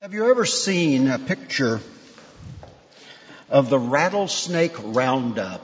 Have you ever seen a picture of the rattlesnake roundup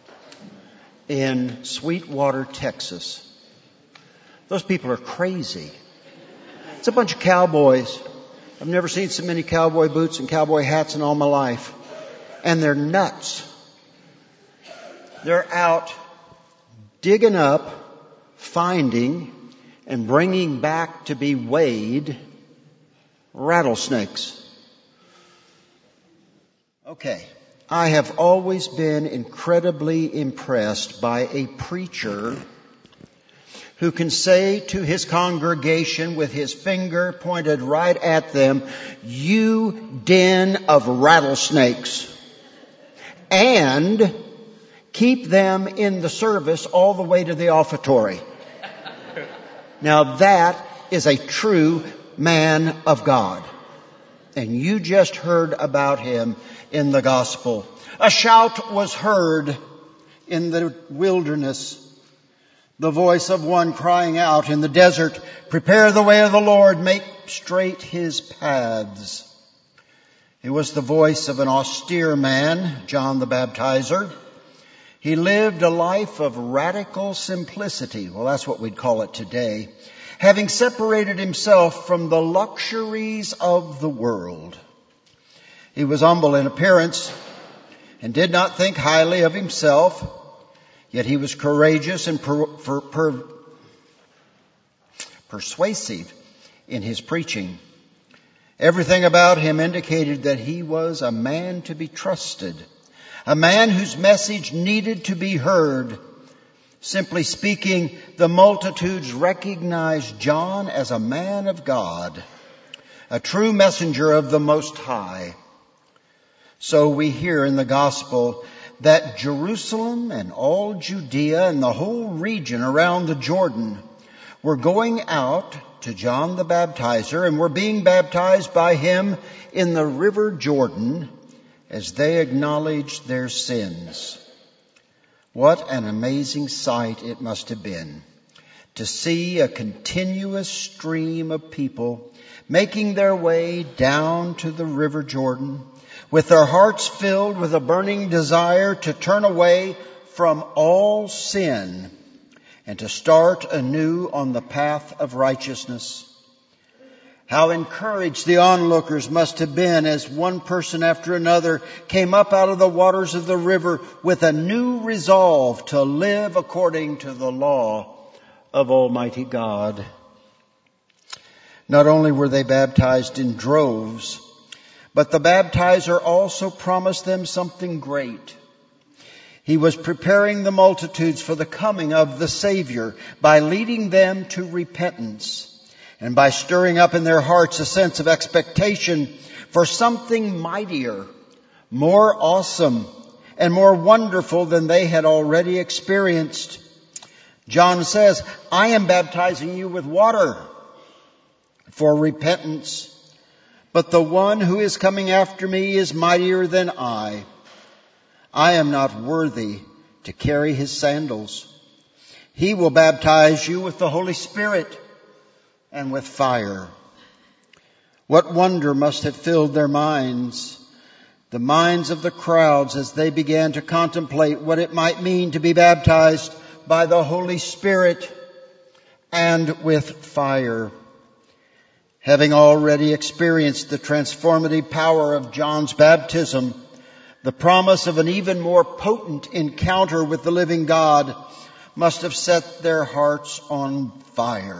in Sweetwater, Texas? Those people are crazy. It's a bunch of cowboys. I've never seen so many cowboy boots and cowboy hats in all my life. And they're nuts. They're out digging up, finding, and bringing back to be weighed rattlesnakes. Okay. I have always been incredibly impressed by a preacher who can say to his congregation with his finger pointed right at them, "You den of rattlesnakes," and keep them in the service all the way to the offertory. Now that is a true man of God. And you just heard about him in the gospel. A shout was heard in the wilderness. The voice of one crying out in the desert, "Prepare the way of the Lord, make straight his paths." It was the voice of an austere man, John the Baptizer. He lived a life of radical simplicity. Well, that's what we'd call it today. Having separated himself from the luxuries of the world. He was humble in appearance and did not think highly of himself, yet he was courageous and persuasive in his preaching. Everything about him indicated that he was a man to be trusted, a man whose message needed to be heard. Simply speaking, the multitudes recognized John as a man of God, a true messenger of the Most High. So we hear in the gospel that Jerusalem and all Judea and the whole region around the Jordan were going out to John the Baptizer and were being baptized by him in the river Jordan as they acknowledged their sins. What an amazing sight it must have been to see a continuous stream of people making their way down to the river Jordan with their hearts filled with a burning desire to turn away from all sin and to start anew on the path of righteousness. How encouraged the onlookers must have been as one person after another came up out of the waters of the river with a new resolve to live according to the law of Almighty God. Not only were they baptized in droves, but the baptizer also promised them something great. He was preparing the multitudes for the coming of the Savior by leading them to repentance and by stirring up in their hearts a sense of expectation for something mightier, more awesome, and more wonderful than they had already experienced. John says, "I am baptizing you with water for repentance, but the one who is coming after me is mightier than I. I am not worthy to carry his sandals. He will baptize you with the Holy Spirit and with fire." What wonder must have filled their minds, the minds of the crowds, as they began to contemplate what it might mean to be baptized by the Holy Spirit and with fire. Having already experienced the transformative power of John's baptism, the promise of an even more potent encounter with the living God must have set their hearts on fire.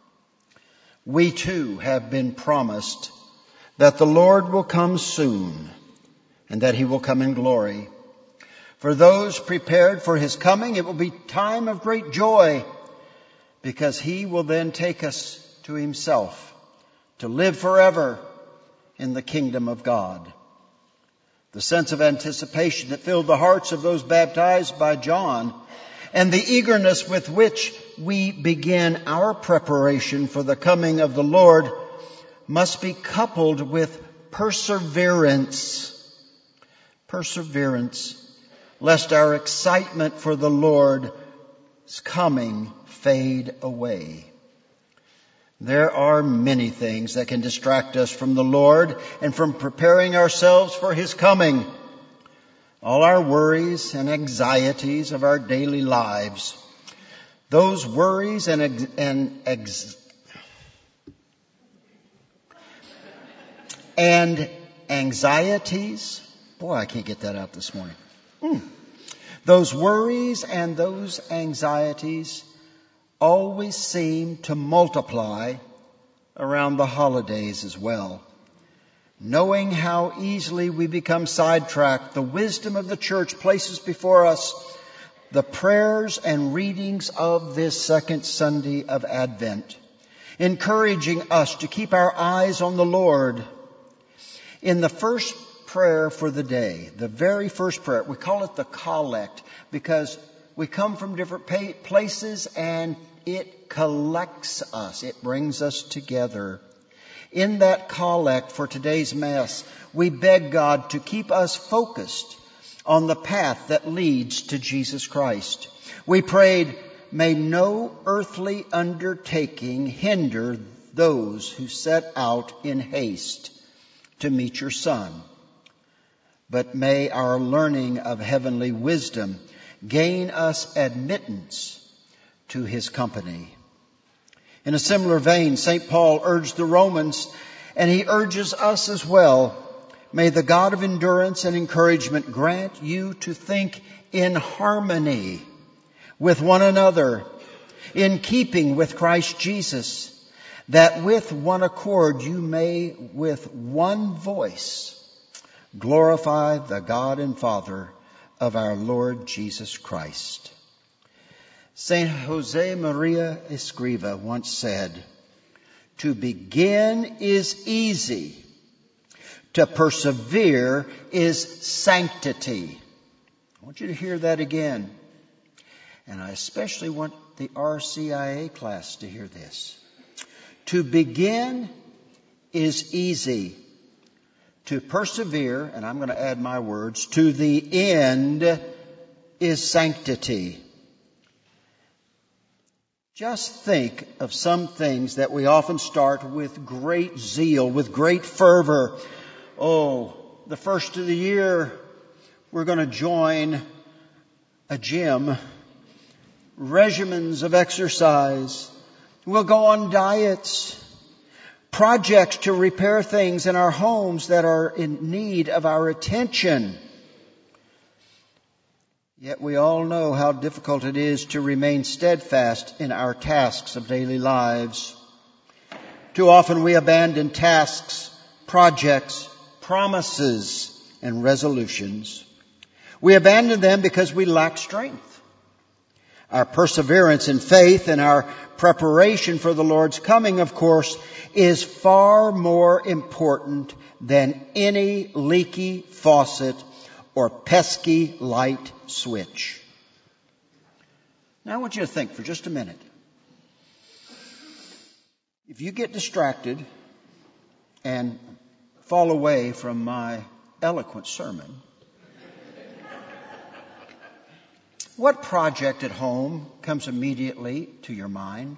We too have been promised that the Lord will come soon and that he will come in glory. For those prepared for his coming, it will be time of great joy because he will then take us to himself to live forever in the kingdom of God. The sense of anticipation that filled the hearts of those baptized by John and the eagerness with which we begin our preparation for the coming of the Lord must be coupled with perseverance. Perseverance, lest our excitement for the Lord's coming fade away. There are many things that can distract us from the Lord and from preparing ourselves for His coming. All our worries and anxieties of our daily lives. Those worries and anxieties. Boy, I can't get that out this morning. Those worries and those anxieties always seem to multiply around the holidays as well. Knowing how easily we become sidetracked, the wisdom of the church places before us the prayers and readings of this second Sunday of Advent, encouraging us to keep our eyes on the Lord. In the first prayer for the day, the very first prayer, we call it the collect because we come from different places and it collects us. It brings us together. In that collect for today's Mass, we beg God to keep us focused on the path that leads to Jesus Christ. We prayed, may no earthly undertaking hinder those who set out in haste to meet your Son. But may our learning of heavenly wisdom gain us admittance to His company. In a similar vein, St. Paul urged the Romans, and he urges us as well. May the God of endurance and encouragement grant you to think in harmony with one another, in keeping with Christ Jesus, that with one accord you may with one voice glorify the God and Father of our Lord Jesus Christ. Saint Jose Maria Escriva once said, to begin is easy. To persevere is sanctity. I want you to hear that again. And I especially want the RCIA class to hear this. To begin is easy. To persevere, and I'm going to add my words, to the end is sanctity. Just think of some things that we often start with great zeal, with great fervor. Oh, the first of the year, we're going to join a gym, regimens of exercise. We'll go on diets, projects to repair things in our homes that are in need of our attention. Yet we all know how difficult it is to remain steadfast in our tasks of daily lives. Too often we abandon tasks, projects, promises, and resolutions. We abandon them because we lack strength. Our perseverance in faith and our preparation for the Lord's coming, of course, is far more important than any leaky faucet or pesky light switch. Now I want you to think for just a minute. If you get distracted and fall away from my eloquent sermon, what project at home comes immediately to your mind?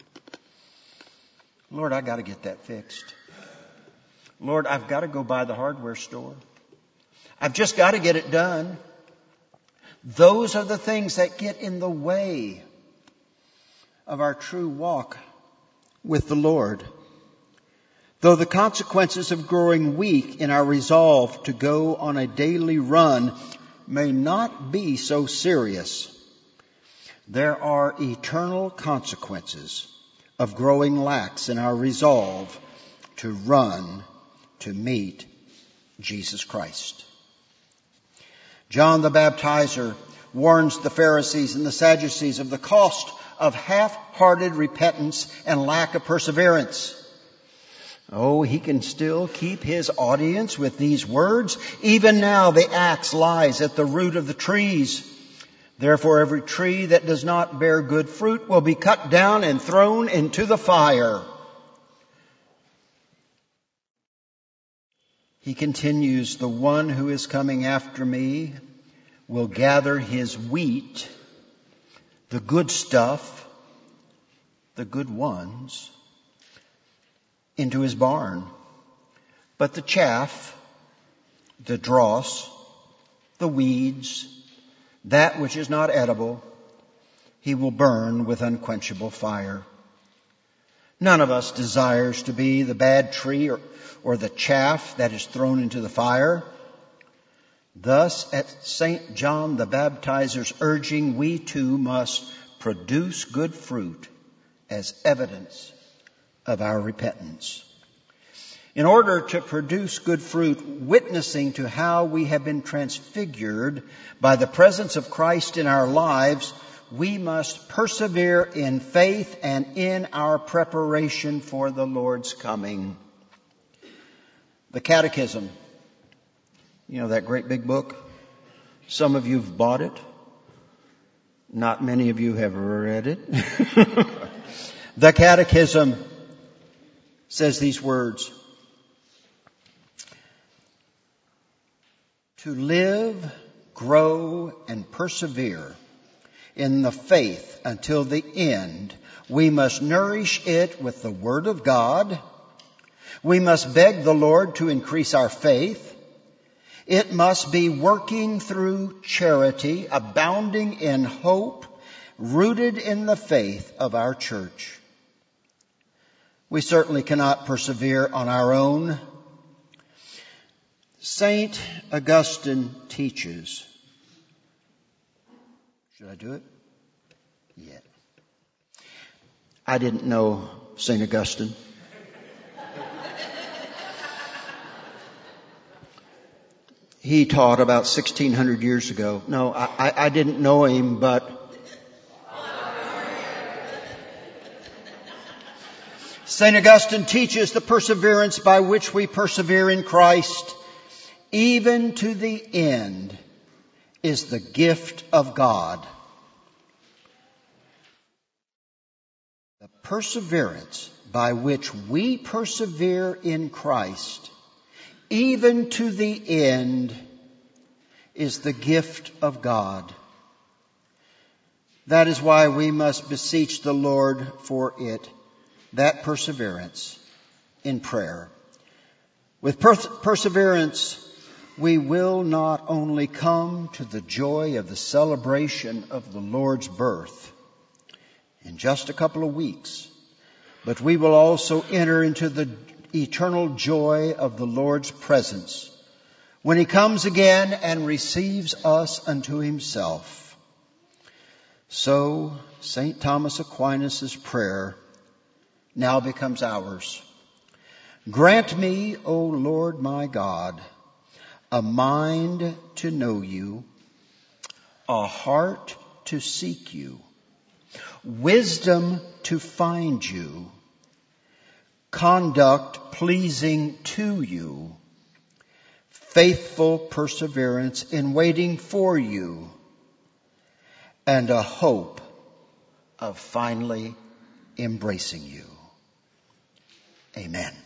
Lord, I got to get that fixed. Lord, I've got to go by the hardware store. I've just got to get it done. Those are the things that get in the way of our true walk with the Lord. Though the consequences of growing weak in our resolve to go on a daily run may not be so serious, there are eternal consequences of growing lax in our resolve to run to meet Jesus Christ. John the Baptizer warns the Pharisees and the Sadducees of the cost of half-hearted repentance and lack of perseverance. Oh, he can still keep his audience with these words. Even now the axe lies at the root of the trees. Therefore every tree that does not bear good fruit will be cut down and thrown into the fire. He continues, the one who is coming after me will gather his wheat, the good stuff, the good ones, into his barn. But the chaff, the dross, the weeds, that which is not edible, he will burn with unquenchable fire. None of us desires to be the bad tree or the chaff that is thrown into the fire. Thus, at St. John the Baptizer's urging, we too must produce good fruit as evidence of our repentance. In order to produce good fruit, witnessing to how we have been transfigured by the presence of Christ in our lives, we must persevere in faith and in our preparation for the Lord's coming. The Catechism, you know, that great big book? Some of you have bought it. Not many of you have read it. The Catechism says these words: to live, grow, and persevere in the faith until the end, we must nourish it with the Word of God. We must beg the Lord to increase our faith. It must be working through charity, abounding in hope, rooted in the faith of our church. We certainly cannot persevere on our own. St. Augustine teaches. Should I do it? Yeah. I didn't know St. Augustine. He taught about 1600 years ago. No, I didn't know him, but St. Augustine teaches the perseverance by which we persevere in Christ, even to the end, is the gift of God. The perseverance by which we persevere in Christ, even to the end, is the gift of God. That is why we must beseech the Lord for it, that perseverance, in prayer. With perseverance, we will not only come to the joy of the celebration of the Lord's birth in just a couple of weeks, but we will also enter into the eternal joy of the Lord's presence when He comes again and receives us unto Himself. So, St. Thomas Aquinas' prayer now becomes ours. Grant me, O Lord my God, a mind to know you, a heart to seek you, wisdom to find you, conduct pleasing to you, faithful perseverance in waiting for you, and a hope of finally embracing you. Amen.